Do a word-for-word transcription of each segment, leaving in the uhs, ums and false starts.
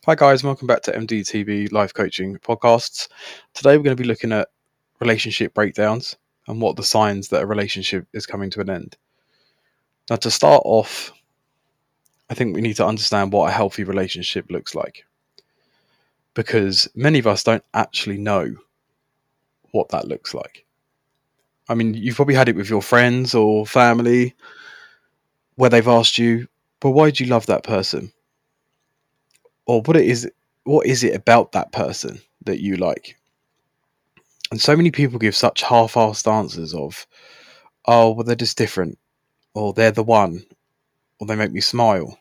Hi guys, welcome back to M D T V Life Coaching Podcasts. Today we're going to be looking at relationship breakdowns and what are the signs that a relationship is coming to an end. Now, to start off, I think we need to understand what a healthy relationship looks like, because many of us don't actually know what that looks like. I mean, you've probably had it with your friends or family where they've asked you, "But why do you love that person?" Or what it is, what is it about that person that you like? And so many people give such half-assed answers of, "Oh, well, they're just different," or "They're the one," or "They make me smile."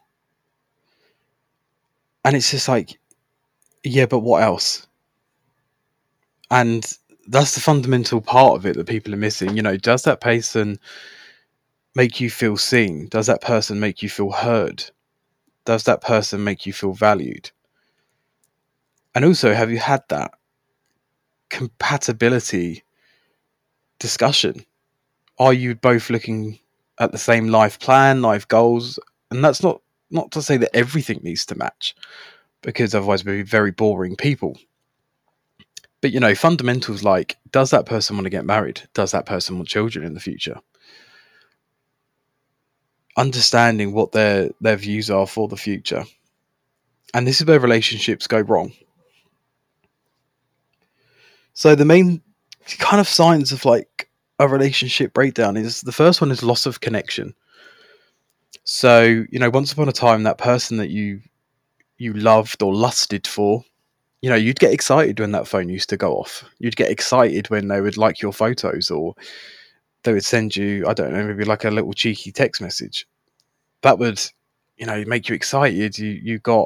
And it's just like, yeah, but what else? And that's the fundamental part of it that people are missing. You know, does that person make you feel seen? Does that person make you feel heard? Does that person make you feel valued? And also, have you had that compatibility discussion? Are you both looking at the same life plan, life goals? And that's not not to say that everything needs to match, because otherwise we'd be very boring people. But, you know, fundamentals like, does that person want to get married? Does that person want children in the future? Understanding what their their views are for the future. And this is where relationships go wrong. So the main kind of signs of like a relationship breakdown is, the first one is loss of connection. So, you know, once upon a time, that person that you you loved or lusted for, you know, you'd get excited when that phone used to go off. You'd get excited when they would like your photos, or they would send you, I don't know, maybe like a little cheeky text message. That would, you know, make you excited. You you got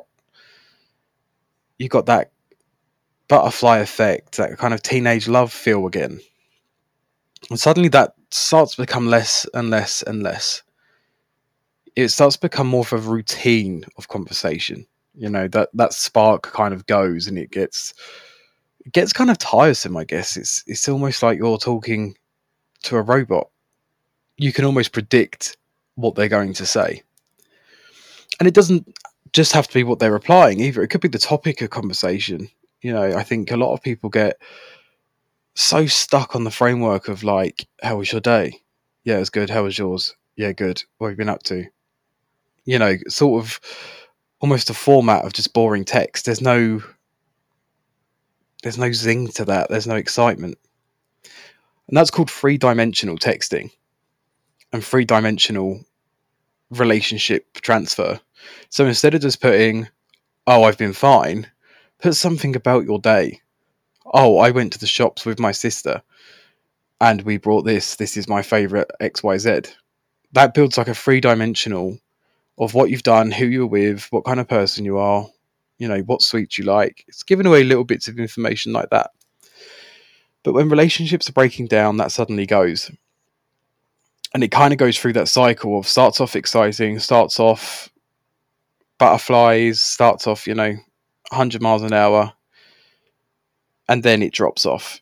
you got that butterfly effect, that kind of teenage love feel again. And suddenly that starts to become less and less and less. It starts to become more of a routine of conversation. You know, that that spark kind of goes, and it gets it gets kind of tiresome, I guess. It's it's almost like you're talking to a robot. You can almost predict what they're going to say. And it doesn't just have to be what they're replying either. It could be the topic of conversation. You know, I think a lot of people get so stuck on the framework of like, how was your day? Yeah, it was good. How was yours? Yeah, good. What have you been up to? You know, sort of almost a format of just boring text. There's no there's no zing to that. There's no excitement. And that's called three-dimensional texting and three-dimensional relationship transfer. So instead of just putting, "Oh, I've been fine," put something about your day. "Oh, I went to the shops with my sister and we brought this. This is my favorite X Y Z." That builds like a three-dimensional of what you've done, who you're with, what kind of person you are, you know, what sweets you like. It's giving away little bits of information like that. But when relationships are breaking down, that suddenly goes. And it kind of goes through that cycle of, starts off exciting, starts off butterflies, starts off, you know, one hundred miles an hour, and then it drops off.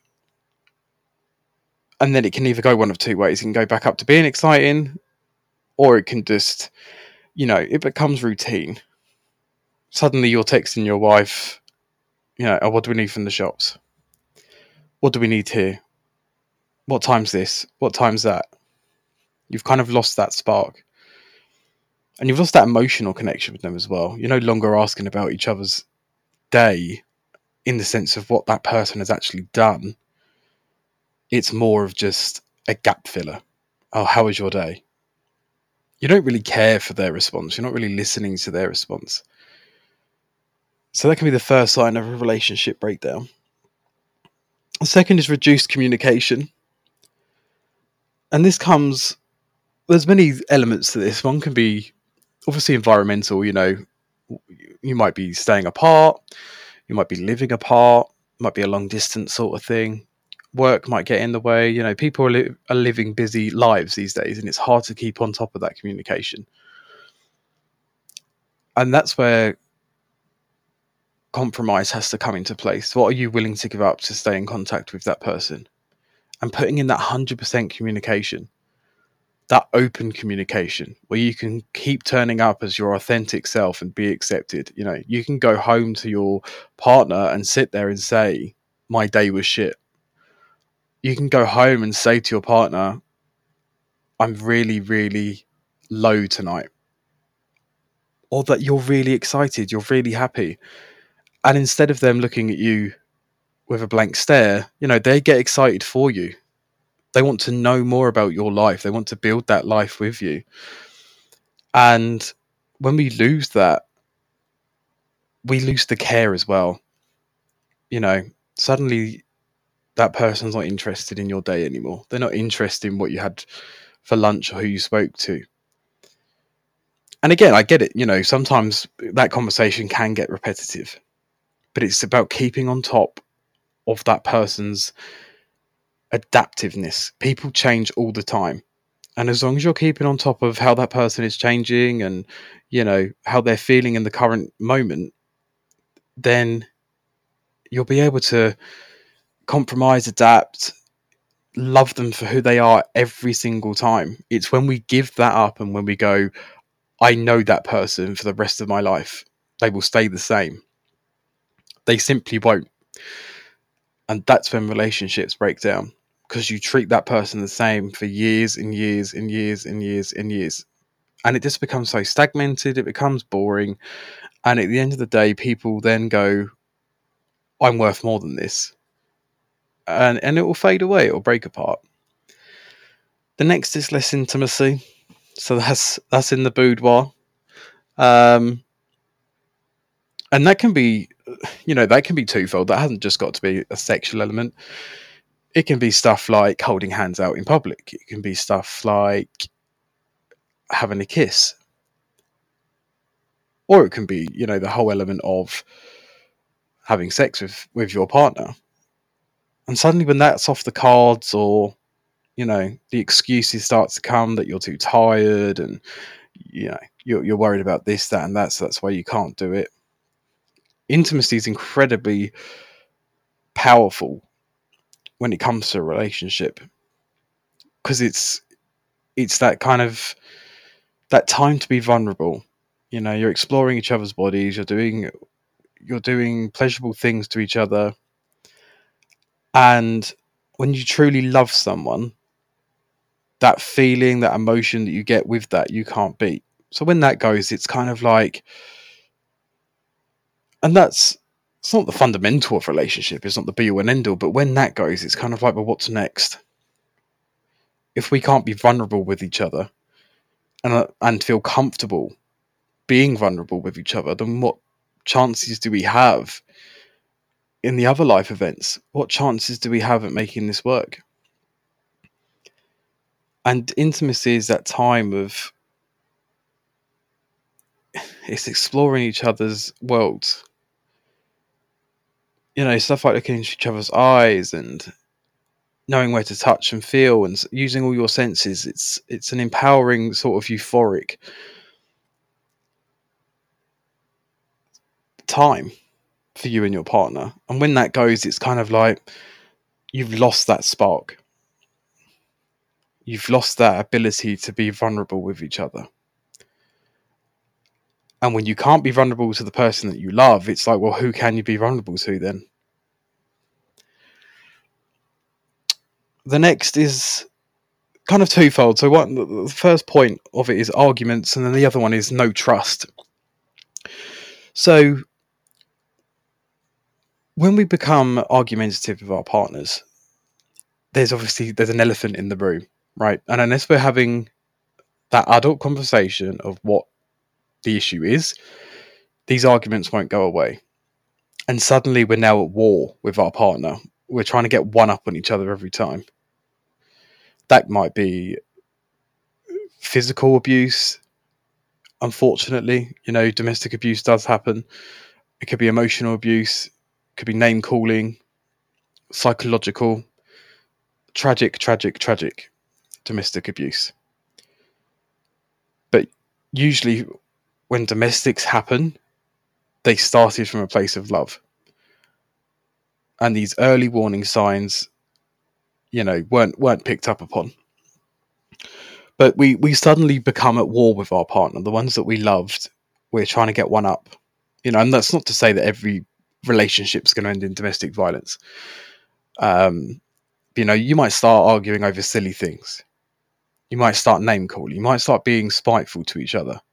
And then it can either go one of two ways. It can go back up to being exciting, or it can just, you know, it becomes routine. Suddenly you're texting your wife, you know, "Oh, what do we need from the shops? What do we need here? What time's this? What time's that?" You've kind of lost that spark. And you've lost that emotional connection with them as well. You're no longer asking about each other's day in the sense of what that person has actually done. It's more of just a gap filler. "Oh, how was your day?" You don't really care for their response. You're not really listening to their response. So that can be the first sign of a relationship breakdown. The second is reduced communication. And this comes, there's many elements to this. One can be obviously environmental. You know, you might be staying apart, you might be living apart, might be a long distance sort of thing. Work might get in the way. You know, people are, li- are living busy lives these days, and it's hard to keep on top of that communication. And that's where compromise has to come into place. What are you willing to give up to stay in contact with that person? And putting in that one hundred percent communication. that open communication where you can keep turning up as your authentic self and be accepted. You know, you can go home to your partner and sit there and say, my day was shit. You can go home and say to your partner, I'm really, really low tonight. Or that you're really excited, you're really happy. And instead of them looking at you with a blank stare, you know, they get excited for you. They want to know more about your life. They want to build that life with you. And when we lose that, we lose the care as well. You know, suddenly that person's not interested in your day anymore. They're not interested in what you had for lunch or who you spoke to. And again, I get it. You know, sometimes that conversation can get repetitive, but it's about keeping on top of that person's adaptiveness. People change all the time. And as long as you're keeping on top of how that person is changing and, you know, how they're feeling in the current moment, then you'll be able to compromise, adapt, love them for who they are every single time. It's when we give that up and when we go, I know that person for the rest of my life, they will stay the same. They simply won't. And that's when relationships break down, because you treat that person the same for years and years and years and years and years. And it just becomes so stagnated, it becomes boring. And at the end of the day, people then go, I'm worth more than this. And, and it will fade away, it will break apart. The next is less intimacy. So that's that's in the boudoir. Um, and that can be, you know, that can be twofold. That hasn't just got to be a sexual element. It can be stuff like holding hands out in public. It can be stuff like having a kiss. Or it can be, you know, the whole element of having sex with, with your partner. And suddenly when that's off the cards, or, you know, the excuses start to come that you're too tired and, you know, you're, you're worried about this, that, and that, so that's why you can't do it. Intimacy is incredibly powerful when it comes to a relationship, because it's it's that kind of that time to be vulnerable. You know, you're exploring each other's bodies, you're doing you're doing pleasurable things to each other, and when you truly love someone, that feeling, that emotion that you get with that, you can't beat. So when that goes, it's kind of like, and that's it's not the fundamental of relationship, it's not the be all and end all, but when that goes, it's kind of like, well, what's next? If we can't be vulnerable with each other and uh, and feel comfortable being vulnerable with each other, then what chances do we have in the other life events? What chances do we have at making this work? And intimacy is that time of, it's exploring each other's worlds. You know, stuff like looking into each other's eyes and knowing where to touch and feel and using all your senses. It's it's an empowering, sort of euphoric time for you and your partner. And when that goes, it's kind of like you've lost that spark. You've lost that ability to be vulnerable with each other. And when you can't be vulnerable to the person that you love, it's like, well, who can you be vulnerable to then? The next is kind of twofold. So one, the first point of it is arguments, and then the other one is no trust. So when we become argumentative with our partners, there's obviously there's an elephant in the room, right? And unless we're having that adult conversation of what the issue is, these arguments won't go away. And suddenly we're now at war with our partner. We're trying to get one up on each other every time. That might be physical abuse. Unfortunately, you know, domestic abuse does happen. It could be emotional abuse. It could be name calling, psychological, tragic, tragic, tragic domestic abuse. But usually when domestics happen, they started from a place of love. And these early warning signs, you know, weren't weren't picked up upon. But we, we suddenly become at war with our partner, the ones that we loved. We're trying to get one up, you know, and that's not to say that every relationship's going to end in domestic violence. Um, you know, you might start arguing over silly things. You might start name calling. You might start being spiteful to each other.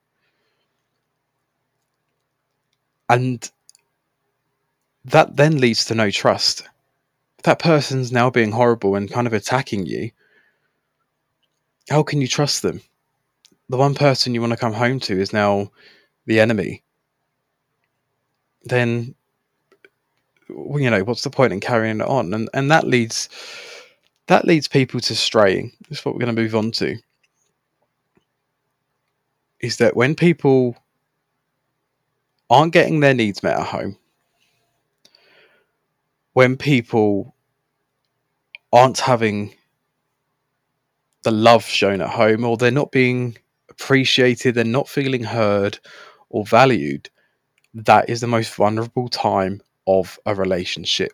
And that then leads to no trust. If that person's now being horrible and kind of attacking you, how can you trust them? The one person you want to come home to is now the enemy. Then, you know, what's the point in carrying it on? And and that leads that leads people to straying. That's what we're going to move on to. Is that when people aren't getting their needs met at home, when people aren't having the love shown at home, or they're not being appreciated, they're not feeling heard or valued, that is the most vulnerable time of a relationship.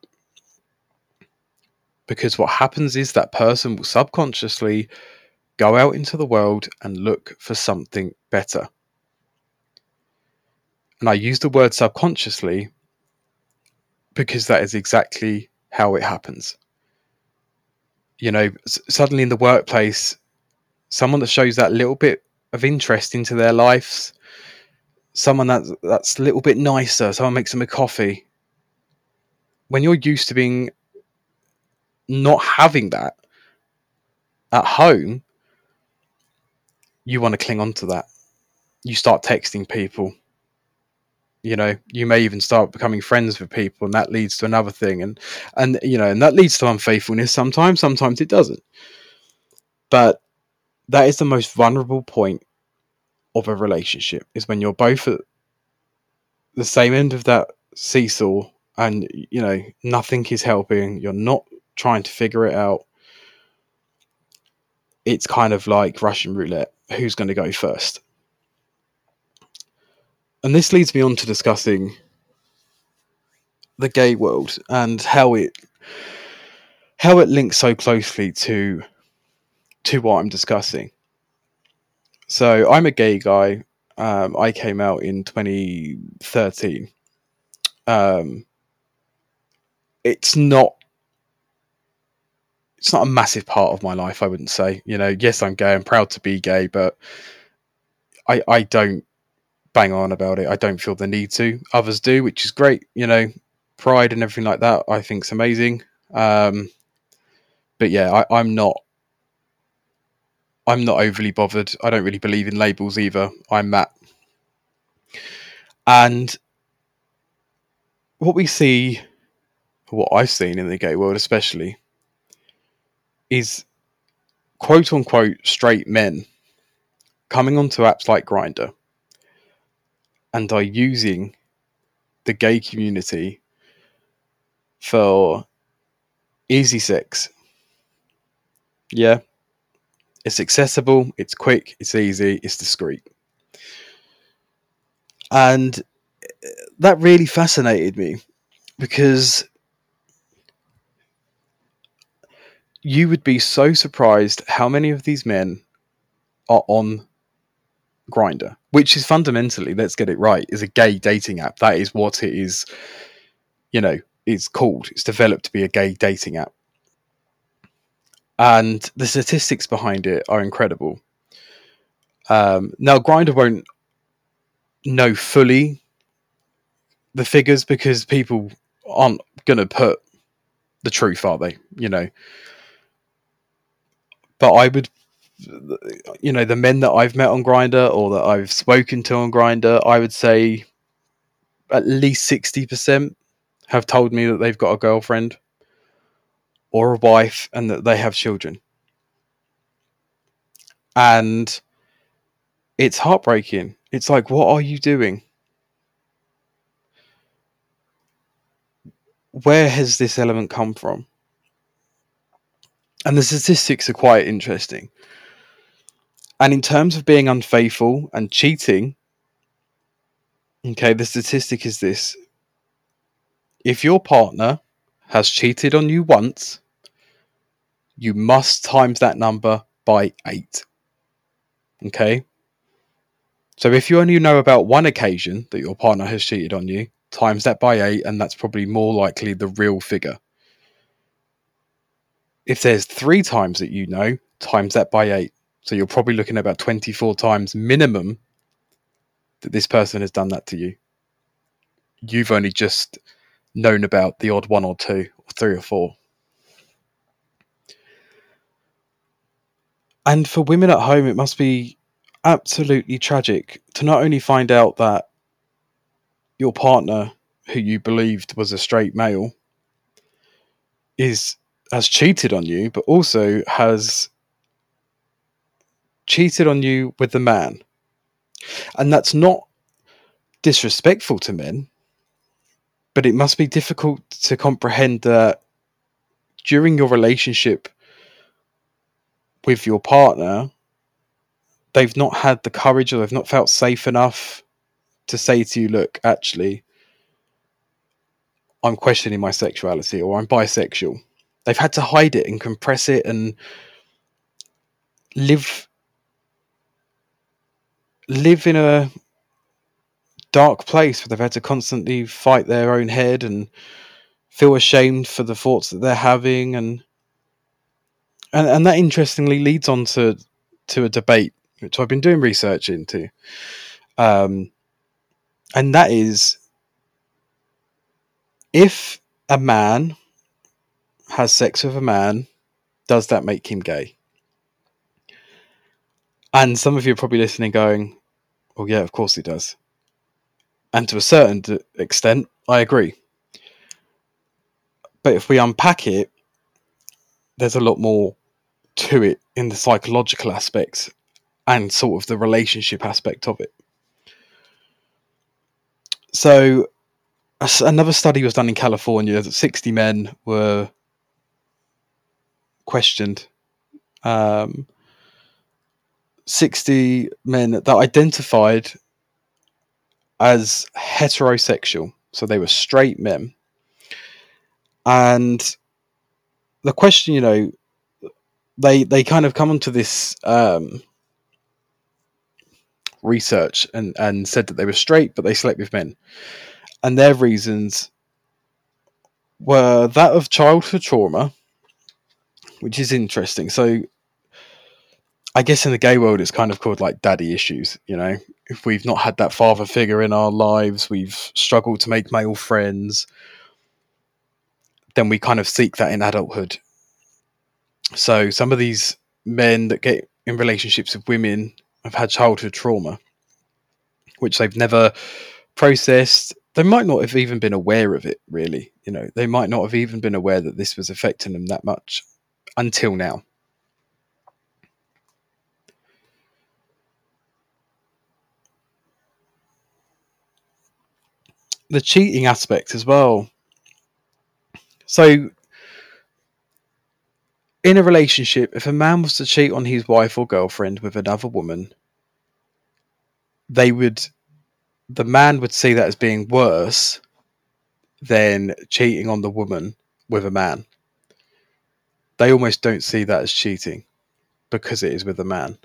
Because what happens is that person will subconsciously go out into the world and look for something better. And I use the word subconsciously because that is exactly how it happens. You know, s- suddenly in the workplace, someone that shows that little bit of interest into their lives, someone that's, that's a little bit nicer, someone makes them a coffee. When you're used to being not having that at home, you want to cling on to that. You start texting people. You know, you may even start becoming friends with people, and that leads to another thing. And, and you know, and that leads to unfaithfulness sometimes. Sometimes it doesn't. But that is the most vulnerable point of a relationship, is when you're both at the same end of that seesaw and, you know, nothing is helping. You're not trying to figure it out. It's kind of like Russian roulette. Who's going to go first? And this leads me on to discussing the gay world and how it how it links so closely to to what I'm discussing. So I'm a gay guy. Um, I came out in twenty thirteen. Um, it's not it's not a massive part of my life, I wouldn't say. You know, yes, I'm gay. I'm proud to be gay, but I I don't bang on about it. I don't feel the need to. Others do, which is great. You know, pride and everything like that, I think is amazing. Um, but yeah, I, I'm not. I'm not overly bothered. I don't really believe in labels either. I'm that. And what we see, what I've seen in the gay world especially, is quote unquote straight men coming onto apps like Grindr and are using the gay community for easy sex. Yeah, it's accessible, it's quick, it's easy, it's discreet. And that really fascinated me because you would be so surprised how many of these men are on Grindr, which is fundamentally, let's get it right, is a gay dating app. That is what it is, you know, it's called. It's developed to be a gay dating app. And the statistics behind it are incredible. Um, now, Grindr won't know fully the figures because people aren't going to put the truth, are they? You know, but I would, you know, the men that I've met on Grindr or that I've spoken to on Grindr, I would say at least sixty percent have told me that they've got a girlfriend or a wife and that they have children. And it's heartbreaking. It's like, what are you doing? Where has this element come from? And the statistics are quite interesting. And in terms of being unfaithful and cheating, okay, the statistic is this. If your partner has cheated on you once, you must times that number by eight. Okay. So if you only know about one occasion that your partner has cheated on you, times that by eight, and that's probably more likely the real figure. If there's three times that you know, times that by eight. So you're probably looking at about twenty-four times minimum that this person has done that to you. You've only just known about the odd one or two, or three or four. And for women at home, it must be absolutely tragic to not only find out that your partner, who you believed was a straight male, is has cheated on you, but also has cheated on you with the man. And that's not disrespectful to men, but it must be difficult to comprehend that during your relationship with your partner, they've not had the courage, or they've not felt safe enough to say to you, look, actually, I'm questioning my sexuality, or I'm bisexual. They've had to hide it and compress it and live live in a dark place where they've had to constantly fight their own head and feel ashamed for the thoughts that they're having, and and, and that interestingly leads on to to a debate which I've been doing research into, um, and that is, if a man has sex with a man, does that make him gay? And some of you are probably listening going, well, yeah, of course it does. And to a certain extent, I agree. But if we unpack it, there's a lot more to it in the psychological aspects and sort of the relationship aspect of it. So another study was done in California that sixty men were questioned. Um, sixty men that identified as heterosexual. So they were straight men. And the question, you know, they they kind of come onto this um, research and, and said that they were straight, but they slept with men. And their reasons were that of childhood trauma, which is interesting. So I guess in the gay world, it's kind of called like daddy issues, you know. If we've not had that father figure in our lives, we've struggled to make male friends, then we kind of seek that in adulthood. So some of these men that get in relationships with women have had childhood trauma, which they've never processed. They might not have even been aware of it, really. You know, they might not have even been aware that this was affecting them that much until now. The cheating aspect as well. So in a relationship, if a man was to cheat on his wife or girlfriend with another woman, they would, the man would see that as being worse than cheating on the woman with a man. They almost don't see that as cheating because it is with a man.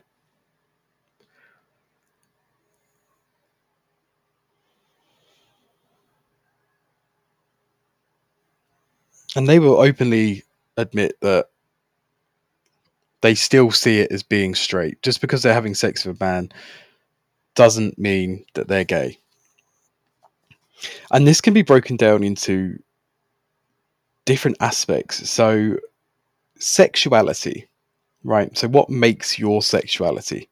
And they will openly admit that they still see it as being straight. Just because they're having sex with a man doesn't mean that they're gay. And this can be broken down into different aspects. So, sexuality, right? So, what makes your sexuality?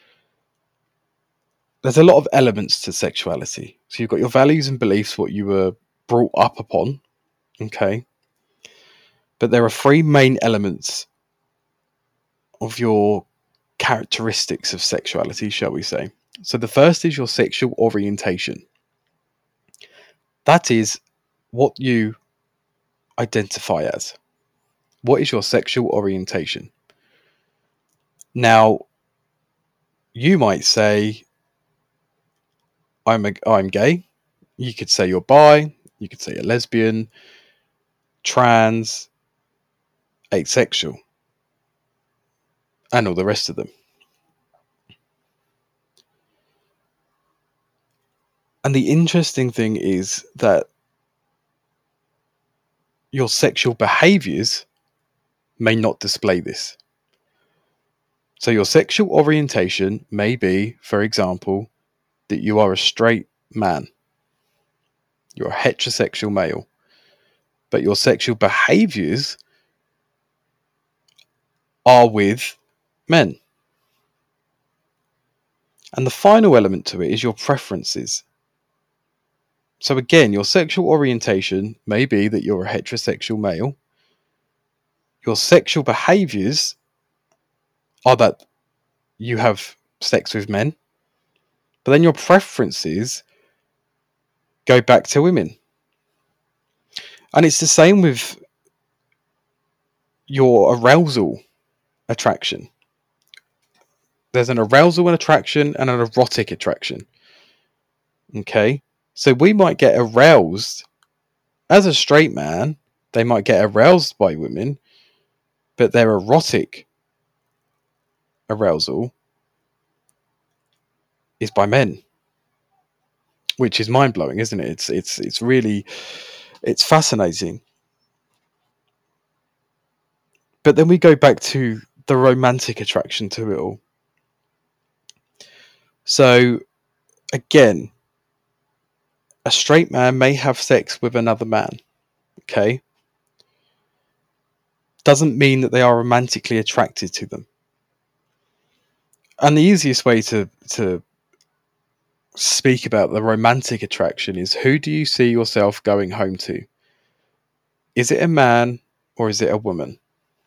There's a lot of elements to sexuality. So, you've got your values and beliefs, what you were brought up upon, okay? But there are three main elements of your characteristics of sexuality, shall we say. So, the first is your sexual orientation. That is what you identify as. What is your sexual orientation? Now, you might say, I'm a, I'm gay. You could say you're bi. You could say you're lesbian, trans, asexual, and all the rest of them. And the interesting thing is that your sexual behaviors may not display this. So your sexual orientation may be, for example, that you are a straight man. You're a heterosexual male. But your sexual behaviors are with men. And the final element to it is your preferences. So again, your sexual orientation may be that you're a heterosexual male. Your sexual behaviors are that you have sex with men. But then your preferences go back to women. And it's the same with your arousal attraction. There's an arousal and attraction and an erotic attraction. Okay? So we might get aroused as a straight man. They might get aroused by women, but their erotic arousal is by men, which is mind blowing, isn't it? It's it's it's really it's fascinating. But then we go back to the romantic attraction to it all. So again, a straight man may have sex with another man. Okay, doesn't mean that they are romantically attracted to them. And the easiest way to to speak about the romantic attraction is, who do you see yourself going home to? Is it a man or is it a woman?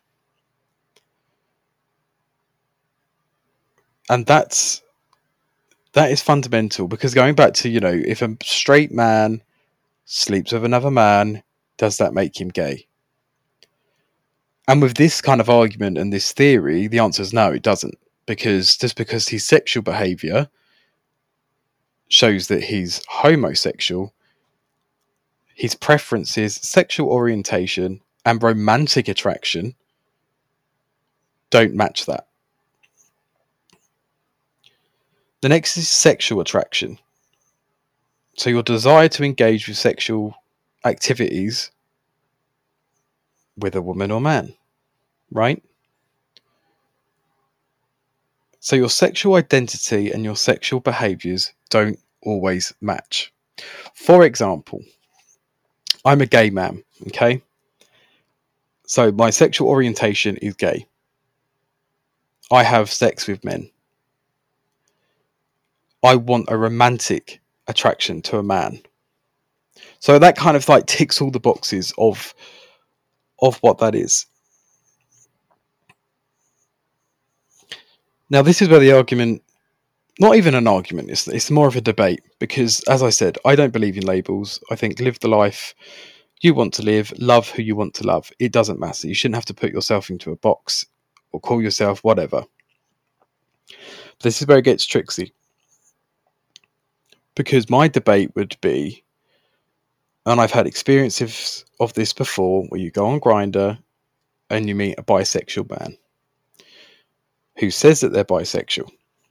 And that's that is fundamental, because going back to, you know, if a straight man sleeps with another man, does that make him gay? And with this kind of argument and this theory, the answer is no, it doesn't. Because just because his sexual behaviour shows that he's homosexual, his preferences, sexual orientation, and romantic attraction don't match that. The next is sexual attraction. So your desire to engage with sexual activities with a woman or man, right? So your sexual identity and your sexual behaviours don't always match. For example, I'm a gay man, okay? So my sexual orientation is gay. I have sex with men. I want a romantic attraction to a man. So that kind of like ticks all the boxes of of what that is. Now, this is where the argument, not even an argument, it's, it's more of a debate, because, as I said, I don't believe in labels. I think live the life you want to live, love who you want to love. It doesn't matter. You shouldn't have to put yourself into a box or call yourself whatever. This is where it gets tricksy, because my debate would be, and I've had experiences of this before, where you go on Grindr and you meet a bisexual man who says that they're bisexual.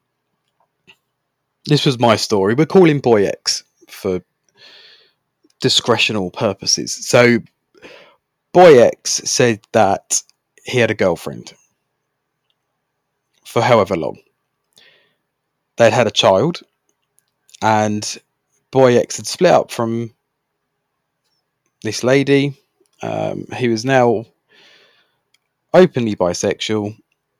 This was my story. We're calling Boy X for discretional purposes. So Boy X said that he had a girlfriend for however long. They'd had a child, and Boy X had split up from this lady. Um, he was now openly bisexual,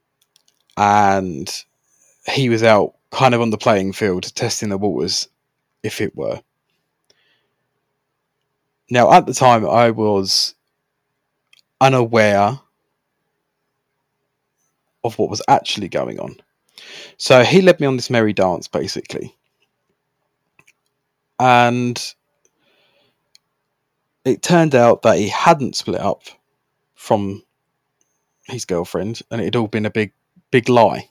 and he was out kind of on the playing field, testing the waters, if it were. Now, at the time, I was unaware of what was actually going on. So he led me on this merry dance, basically. And it turned out that he hadn't split up from his girlfriend, and it had all been a big, big lie.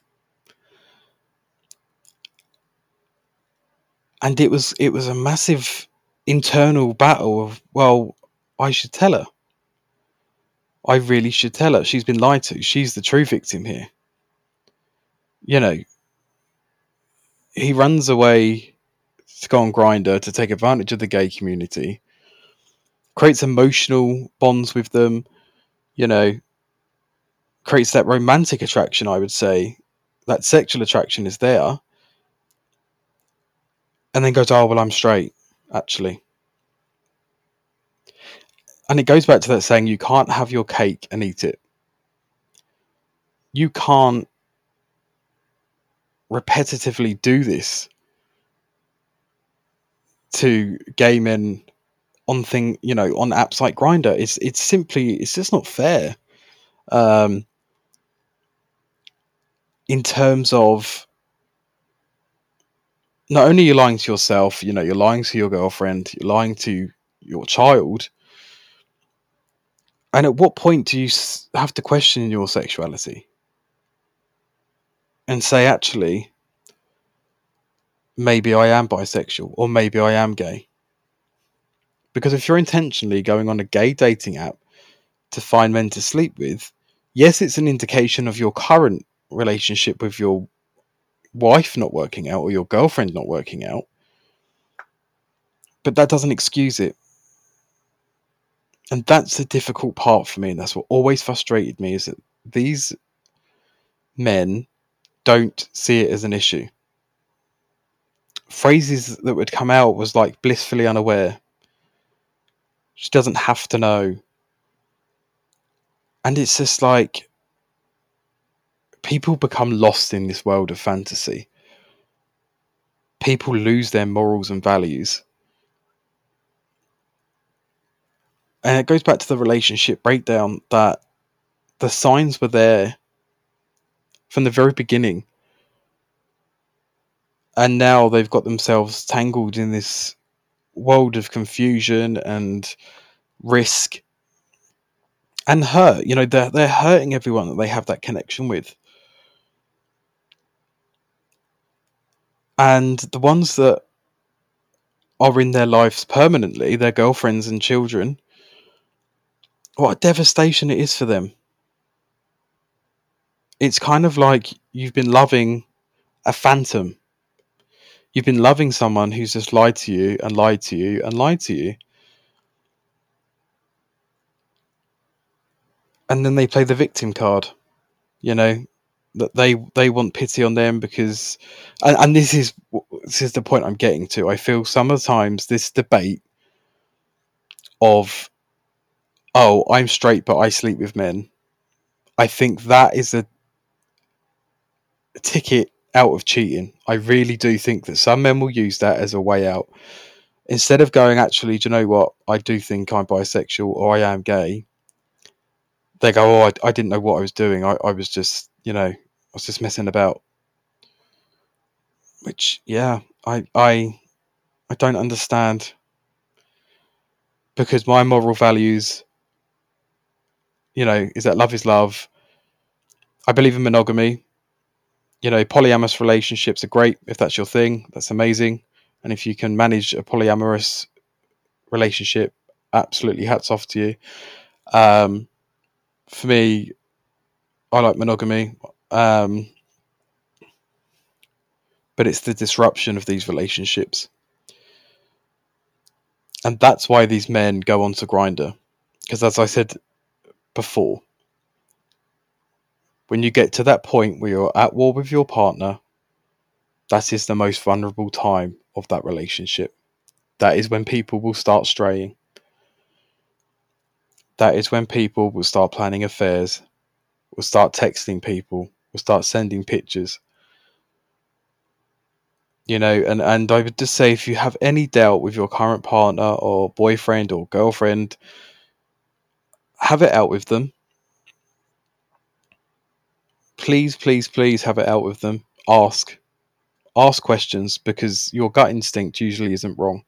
And it was it was a massive internal battle of, well, I should tell her. I really should tell her. She's been lied to. She's the true victim here. You know, he runs away to go on Grindr to take advantage of the gay community, creates emotional bonds with them, you know, creates that romantic attraction, I would say, that sexual attraction is there, and then goes, oh, well, I'm straight, actually. And it goes back to that saying, you can't have your cake and eat it. You can't repetitively do this to gay men on thing, you know, on apps like Grindr. It's it's simply, it's just not fair. Um, in terms of, not only you're lying to yourself, you know, you're lying to your girlfriend, you're lying to your child. And at what point do you have to question your sexuality and say, actually, maybe I am bisexual or maybe I am gay? Because if you're intentionally going on a gay dating app to find men to sleep with, yes, it's an indication of your current relationship with your wife not working out or your girlfriend not working out, but that doesn't excuse it. And that's the difficult part for me, and that's what always frustrated me, is that these men don't see it as an issue. Phrases that would come out was like blissfully unaware. She doesn't have to know. And it's just like, people become lost in this world of fantasy. People lose their morals and values. And it goes back to the relationship breakdown, that the signs were there from the very beginning. And now they've got themselves tangled in this world of confusion and risk and hurt. You know, they're, they're hurting everyone that they have that connection with. And the ones that are in their lives permanently, their girlfriends and children, what a devastation it is for them. It's kind of like you've been loving a phantom. You've been loving someone who's just lied to you and lied to you and lied to you. And then they play the victim card, you know, that they they want pity on them because, and, and this is this is the point I'm getting to. I feel sometimes this debate of, oh, I'm straight but I sleep with men, I think that is a ticket out of cheating. I really do think that some men will use that as a way out. Instead of going, actually, do you know what? I do think I'm bisexual or I am gay. They go, oh, I, I didn't know what I was doing. I, I was just, you know, I was just messing about. Which, yeah, I, I, I don't understand. Because my moral values, you know, is that love is love. I believe in monogamy. You know, polyamorous relationships are great if that's your thing. That's amazing. And if you can manage a polyamorous relationship, absolutely hats off to you. Um, for me, I like monogamy. Um, but it's the disruption of these relationships. And that's why these men go on to Grindr. Because as I said before, when you get to that point where you're at war with your partner, that is the most vulnerable time of that relationship. That is when people will start straying. That is when people will start planning affairs, will start texting people, will start sending pictures. You know, and, and I would just say, if you have any doubt with your current partner or boyfriend or girlfriend, have it out with them. Please, please, please have it out with them. Ask. Ask questions, because your gut instinct usually isn't wrong.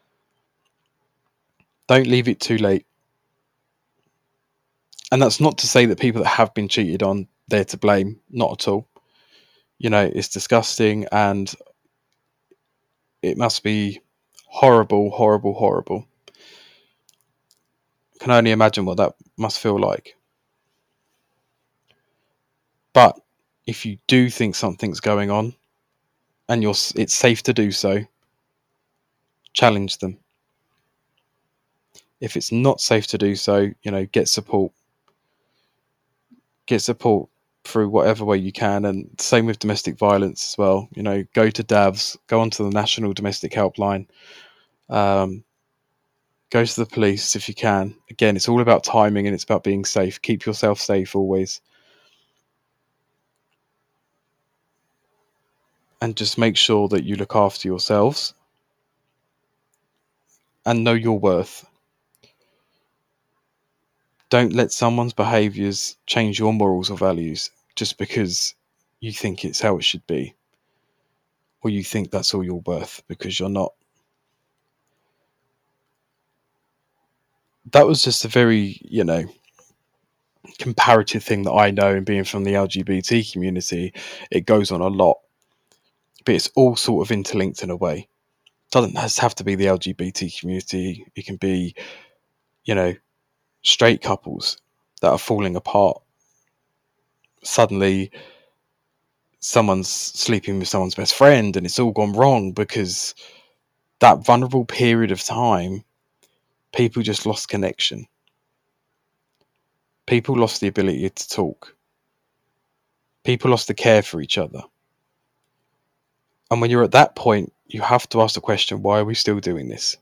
Don't leave it too late. And that's not to say that people that have been cheated on, they're to blame. Not at all. You know, it's disgusting and it must be horrible, horrible, horrible. I can only imagine what that must feel like. But if you do think something's going on and you're, it's safe to do so, challenge them. If it's not safe to do so, you know, get support. Get support through whatever way you can. And same with domestic violence as well. You know, go to D A Vs, go onto the National Domestic Helpline, um, go to the police if you can. Again, it's all about timing and it's about being safe. Keep yourself safe always. And just make sure that you look after yourselves and know your worth. Don't let someone's behaviours change your morals or values just because you think it's how it should be, or you think that's all you're worth, because you're not. That was just a very, you know, comparative thing that I know, and being from the L G B T community, it goes on a lot, but it's all sort of interlinked in a way. It doesn't have to be the L G B T community. It can be, you know, straight couples that are falling apart. Suddenly someone's sleeping with someone's best friend and it's all gone wrong because that vulnerable period of time, people just lost connection. People lost the ability to talk. People lost the care for each other. And when you're at that point, you have to ask the question, why are we still doing this?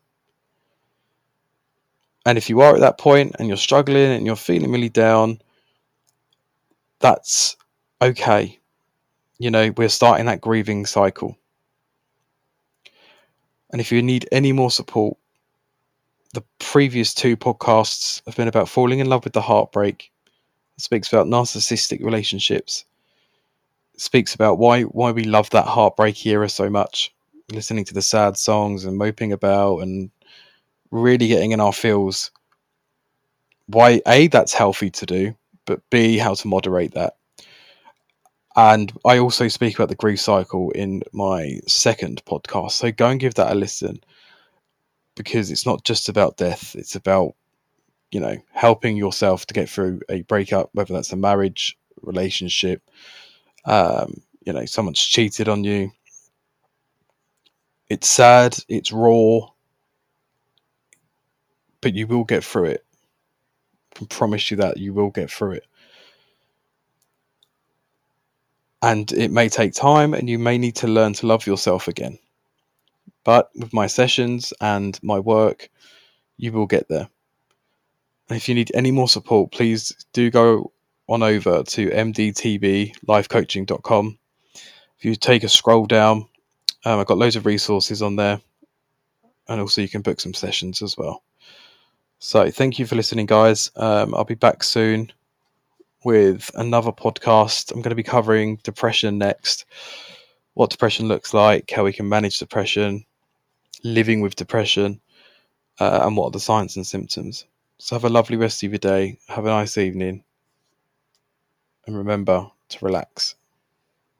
And if you are at that point and you're struggling and you're feeling really down, that's okay. You know, we're starting that grieving cycle. And if you need any more support, the previous two podcasts have been about falling in love with the heartbreak. It speaks about narcissistic relationships. It speaks about why why we love that heartbreak era so much. Listening to the sad songs and moping about and really getting in our feels. Why, A, that's healthy to do, but B, how to moderate that. And I also speak about the grief cycle in my second podcast. So go and give that a listen, because it's not just about death. It's about, you know, helping yourself to get through a breakup, whether that's a marriage, relationship, um, you know, someone's cheated on you. It's sad, it's raw, but you will get through it. I can promise you that you will get through it. And it may take time, and you may need to learn to love yourself again. But with my sessions and my work, you will get there. And if you need any more support, please do go on over to m d t b life coaching dot com. If you take a scroll down, um, I've got loads of resources on there. And also you can book some sessions as well. So thank you for listening, guys. Um, I'll be back soon with another podcast. I'm going to be covering depression next, what depression looks like, how we can manage depression, living with depression, uh, and what are the signs and symptoms. So have a lovely rest of your day. Have a nice evening. And remember to relax.